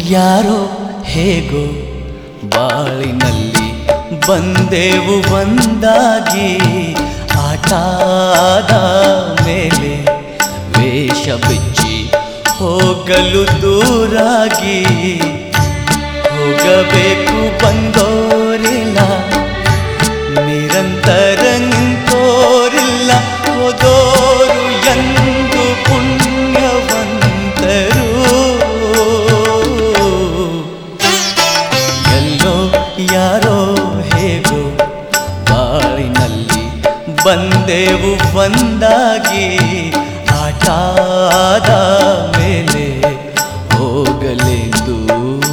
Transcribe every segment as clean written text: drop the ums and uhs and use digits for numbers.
ಯಾರೋ ಹೇಗೋ ಬಾಳಿನಲ್ಲಿ ಬಂದೆವು ಒಂದಾಗಿ, ಆಟಾದ ಮೇಲೆ ವೇಷ ಬಿಚ್ಚಿ ಹೋಗಲು ದೂರಾಗಿ. ಹೋಗಬೇಕು ಬಂದೋರಿಲ್ಲ, ನಿರಂತರ ನಿಂತೋರಿಲ್ಲ, ಹೋದೋರು ಎಂದು ಪುಣ್ಯವಂತರು. ಎಲ್ಲೋ ಯಾರೋ ಹೇಗೋ ಬಾಳಿನಲ್ಲಿ ಬಂದೆವು ಒಂದಾಗಿ, ಆಟಾದ ಮೇಲೆ ಹೋಗಲೆಂದು.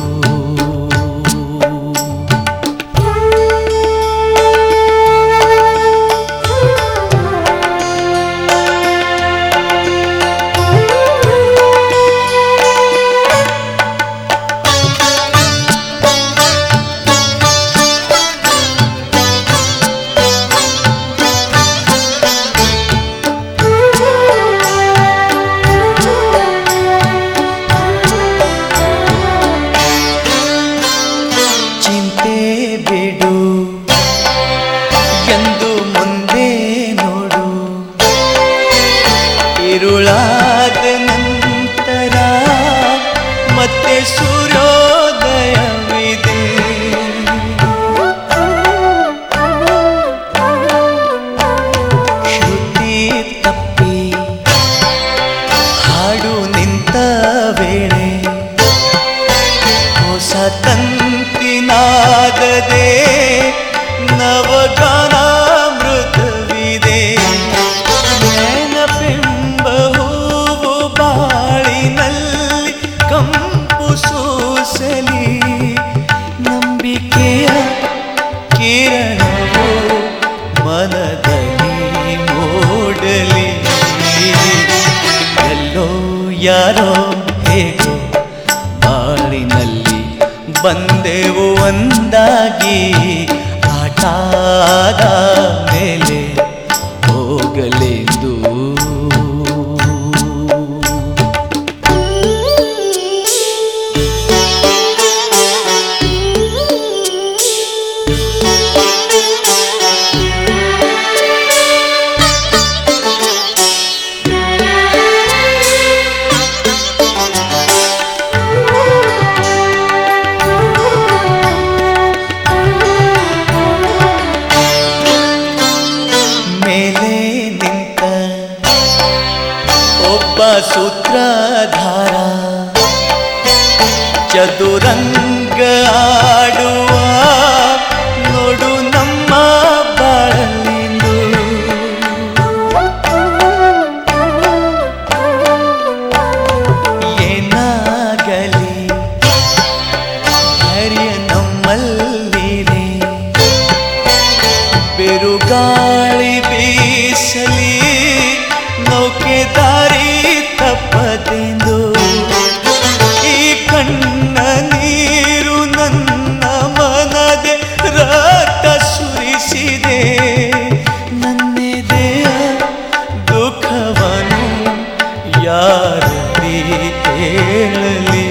ಬಿಡು ಎಂದು ಮುಂದೆ ನೋಡು, ಇರುಳಾದ ನಂತರ ಮತ್ತೆ ಸೂರ್ಯೋದಯವಿದೆ. ಶ್ರುತಿ ತಪ್ಪಿ ಹಾಡು ನಿಂತ ವೇಳೆ ಹೊಸ ತಂತಿನಾದದೆ ನವಗಾನಾಮೃತವಿದೆ. ನೆನಪೆಂಬ ಹೂವು ಬಾಳಿನಲ್ಲಿ ಕಂಪು ಸೂಸಲಿ, ನಂಬಿಕೆಯ ಕಿರಣವು ಮನದಲ್ಲಿ ಮೂಡಲಿ. ಎಲ್ಲೋ ಯಾರೋ ಹೇಗೋ ಬಾಳಿನಲ್ಲಿ ಬಂದೆವು ಒಂದಾಗಿ, ಆಟಾದ ಮೇಲೆ ಹೋಗಲೆಂದು. ಮೇಲೆ ನಿಂತ ಒಬ್ಬ ಸೂತ್ರಧಾರ ಚದುರಂಗ ಆಡುವ ನೋಡು ನಮ್ಮ ಬಾಳಲಿಂದು. ಏನಾಗಲಿ ಧೈರ್ಯ ನಮ್ಮಲ್ಲಿದೆ, ಬಿರುಗಾಳಿ ಬೀಸಲಿ ನೌಕೆ ದಾರಿ ತಪ್ಪದೆಂದು. ಈ ಕಣ್ಣ ನೀರು ನನ್ನ ಮನದೆ ರಕ್ತ ಸುರಿಸಿದೆ, ನನ್ನೆದೆಯ ದುಃಖವನ್ನು ಯಾರಲ್ಲಿ ಹೇಳಲಿ.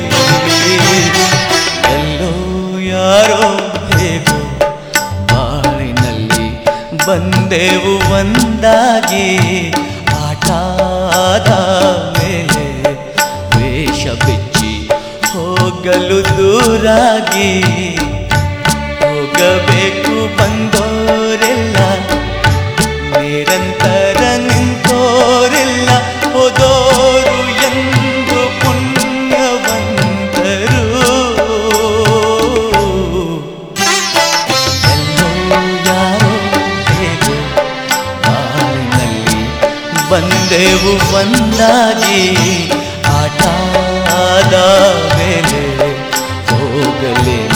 ಎಲ್ಲೋ ಯಾರೋ ಹೇಗೋ ಬಾಳಿನಲ್ಲಿ ಬಂದೆವು ಒಂದಾಗಿ, ಆಟಾದ ಮೇಲೆ ವೇಷ ಬಿಚ್ಚಿ ಹೋಗಲು ದೂರಾಗಿ. ಹೋಗಬೇಕು ಬಂದೋರೆಲ್ಲ, ನಿರಂತರ ನಿಂತೋರೆಲ್ಲ, ಹೋದೋರು ಎಂದು ಪುಣ್ಯವಂತರು. ಎಲ್ಲೋ ಯಾರೋ ಹೇಗೋ ಬಾಳಿನಲ್ಲಿ ಬಂದೆವು ಒಂದಾಗಿ, ಆಟಾದ ಮೇಲೆ ಹೋಗಲೇ